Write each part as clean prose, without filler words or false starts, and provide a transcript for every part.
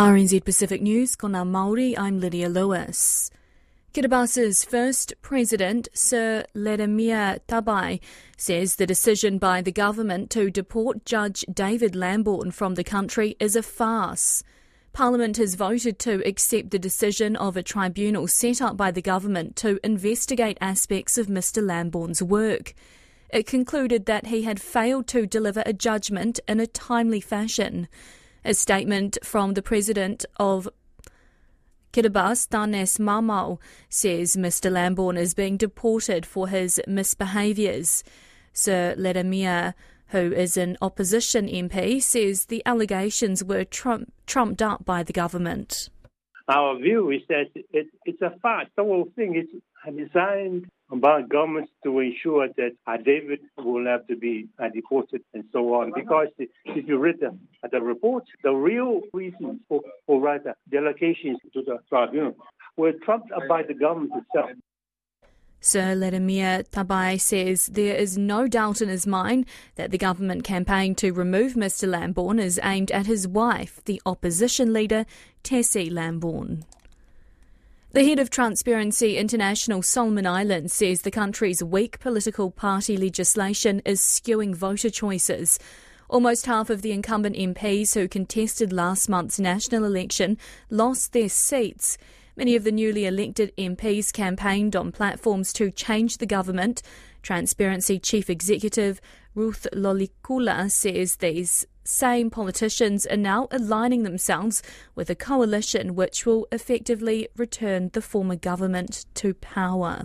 RNZ Pacific News, ko ngā Māori, I'm Lydia Lewis. Kiribasa's first president, Sir Ledamia Tabai, says the decision by the government to deport Judge David Lambourne from the country is a farce. Parliament has voted to accept the decision of a tribunal set up by the government to investigate aspects of Mr Lambourne's work. It concluded that he had failed to deliver a judgment in a timely fashion. A statement from the president of Kiribati, Tanes Mamau, says Mr Lambourne is being deported for his misbehaviours. Sir Ledamia, who is an opposition MP, says the allegations were trumped up by the government. Our view is that it's a farce. The whole thing is designed by governments to ensure that David will have to be deported and so on. Because if you read the report, the real reasons for the allocations to the tribunal were trumped up by the government itself. Sir Ledamia Tabai says there is no doubt in his mind that the government campaign to remove Mr Lambourne is aimed at his wife, the opposition leader Tessie Lambourne. The head of Transparency International, Solomon Islands, says the country's weak political party legislation is skewing voter choices. Almost half of the incumbent MPs who contested last month's national election lost their seats. Many of the newly elected MPs campaigned on platforms to change the government. Transparency Chief Executive Ruth Lolikula says these same politicians are now aligning themselves with a coalition which will effectively return the former government to power.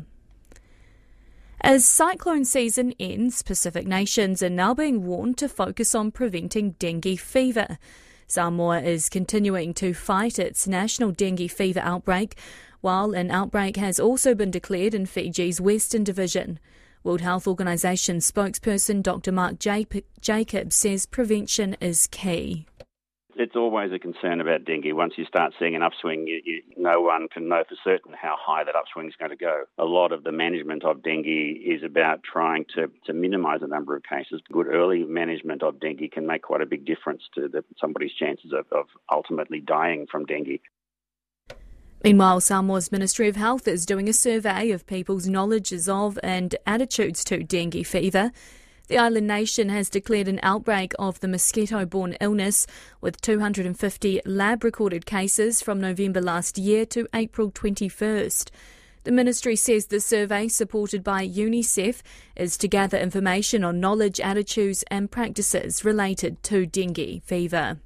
As cyclone season ends, Pacific nations are now being warned to focus on preventing dengue fever. Samoa is continuing to fight its national dengue fever outbreak, while an outbreak has also been declared in Fiji's Western Division. World Health Organization spokesperson Dr. Mark Jacobs says prevention is key. It's always a concern about dengue. Once you start seeing an upswing, no one can know for certain how high that upswing is going to go. A lot of the management of dengue is about trying to minimise the number of cases. Good early management of dengue can make quite a big difference to somebody's chances of ultimately dying from dengue. Meanwhile, Samoa's Ministry of Health is doing a survey of people's knowledges of and attitudes to dengue fever. The island nation has declared an outbreak of the mosquito-borne illness, with 250 lab-recorded cases from November last year to April 21st. The ministry says the survey, supported by UNICEF, is to gather information on knowledge, attitudes and practices related to dengue fever.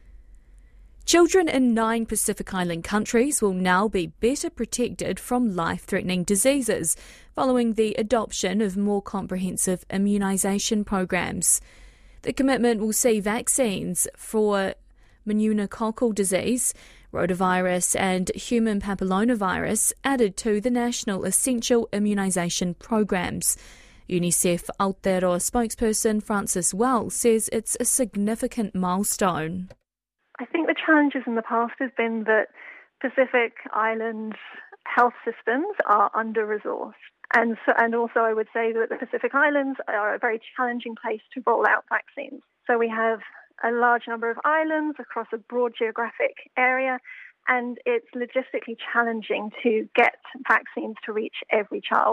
Children in 9 Pacific Island countries will now be better protected from life-threatening diseases following the adoption of more comprehensive immunisation programs. The commitment will see vaccines for meningococcal disease, rotavirus and human papillomavirus added to the National Essential Immunisation Programs. UNICEF Aotearoa spokesperson Frances Wells says it's a significant milestone. I think the challenges in the past has been that Pacific Islands health systems are under-resourced. And also I would say that the Pacific Islands are a very challenging place to roll out vaccines. So we have a large number of islands across a broad geographic area, and it's logistically challenging to get vaccines to reach every child.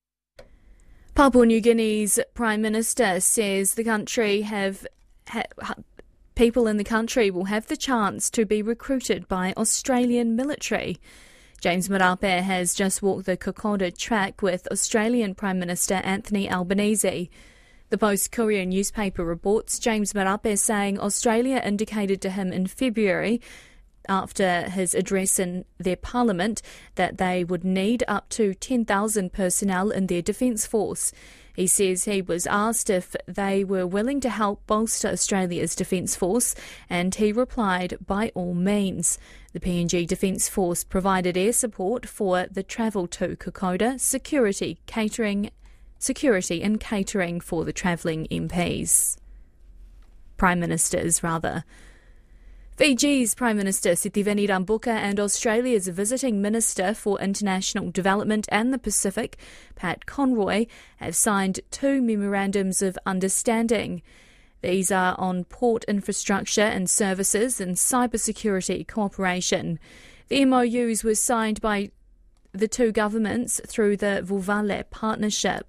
Papua New Guinea's Prime Minister says the country people in the country will have the chance to be recruited by Australian military. James Marape has just walked the Kokoda track with Australian Prime Minister Anthony Albanese. The Post-Courier newspaper reports James Marape saying Australia indicated to him in February, after his address in their parliament, that they would need up to 10,000 personnel in their defence force. He says he was asked if they were willing to help bolster Australia's defence force, and he replied, by all means. The PNG Defence Force provided air support for the travel to Kokoda, security and catering for the travelling Prime Ministers. Fiji's Prime Minister Sitiveni Rabuka and Australia's Visiting Minister for International Development and the Pacific, Pat Conroy, have signed 2 memorandums of understanding. These are on port infrastructure and services and cybersecurity cooperation. The MOUs were signed by the two governments through the Vuvale Partnership.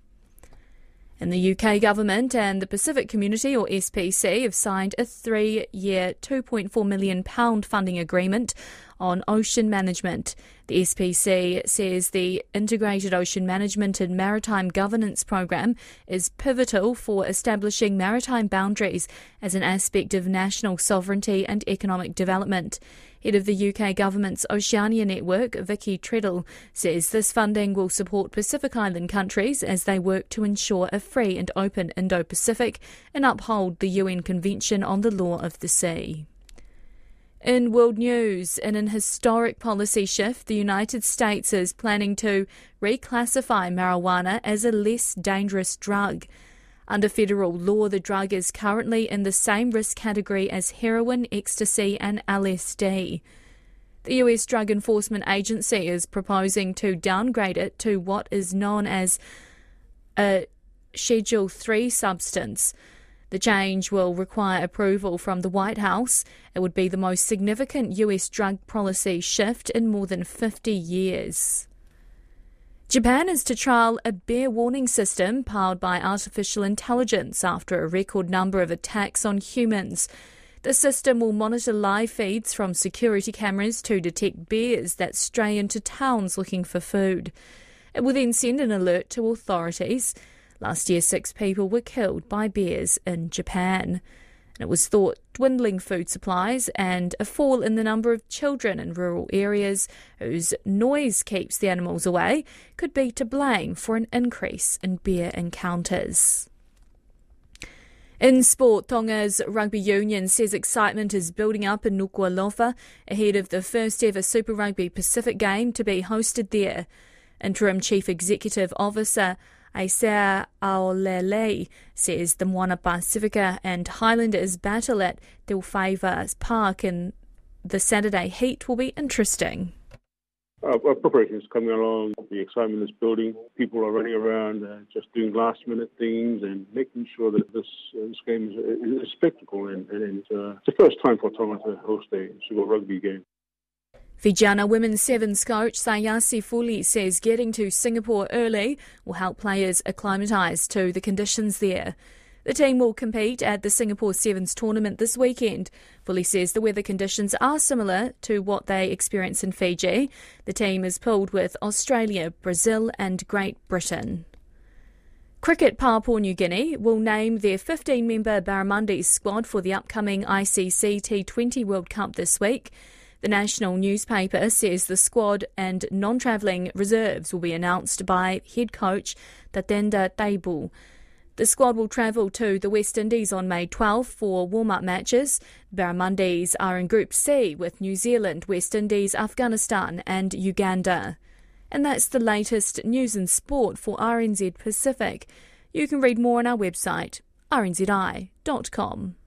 And the UK government and the Pacific Community, or SPC, have signed a 3-year £2.4 million funding agreement on ocean management. The SPC says the Integrated Ocean Management and Maritime Governance Programme is pivotal for establishing maritime boundaries as an aspect of national sovereignty and economic development. Head of the UK government's Oceania Network, Vicky Treadle, says this funding will support Pacific Island countries as they work to ensure a free and open Indo-Pacific and uphold the UN Convention on the Law of the Sea. In world news, in an historic policy shift, the United States is planning to reclassify marijuana as a less dangerous drug. Under federal law, the drug is currently in the same risk category as heroin, ecstasy and LSD. The US Drug Enforcement Agency is proposing to downgrade it to what is known as a Schedule 3 substance. The change will require approval from the White House. It would be the most significant US drug policy shift in more than 50 years. Japan is to trial a bear warning system powered by artificial intelligence after a record number of attacks on humans. The system will monitor live feeds from security cameras to detect bears that stray into towns looking for food. It will then send an alert to authorities. Last year, 6 people were killed by bears in Japan. And it was thought dwindling food supplies and a fall in the number of children in rural areas whose noise keeps the animals away could be to blame for an increase in bear encounters. In sport, Tonga's rugby union says excitement is building up in Nuku'alofa ahead of the first ever Super Rugby Pacific game to be hosted there. Interim Chief Executive Officer Aisea Aolele says the Moana Pacifica and Highlanders battle at Te Whaiva Park in the Saturday heat will be interesting. Our preparation is coming along. The excitement is building. People are running around just doing last-minute things and making sure that this game is a spectacle. And it's the first time for Tonga to host a Super Rugby game. Fijiana Women's Sevens coach Sayasi Fuli says getting to Singapore early will help players acclimatise to the conditions there. The team will compete at the Singapore Sevens tournament this weekend. Fuli says the weather conditions are similar to what they experience in Fiji. The team is pooled with Australia, Brazil and Great Britain. Cricket, Papua New Guinea will name their 15-member Barramundi squad for the upcoming ICC T20 World Cup this week. The national newspaper says the squad and non-travelling reserves will be announced by head coach Tatenda Taibu. The squad will travel to the West Indies on May 12 for warm-up matches. Barramundis are in Group C with New Zealand, West Indies, Afghanistan and Uganda. And that's the latest news and sport for RNZ Pacific. You can read more on our website, rnzi.com.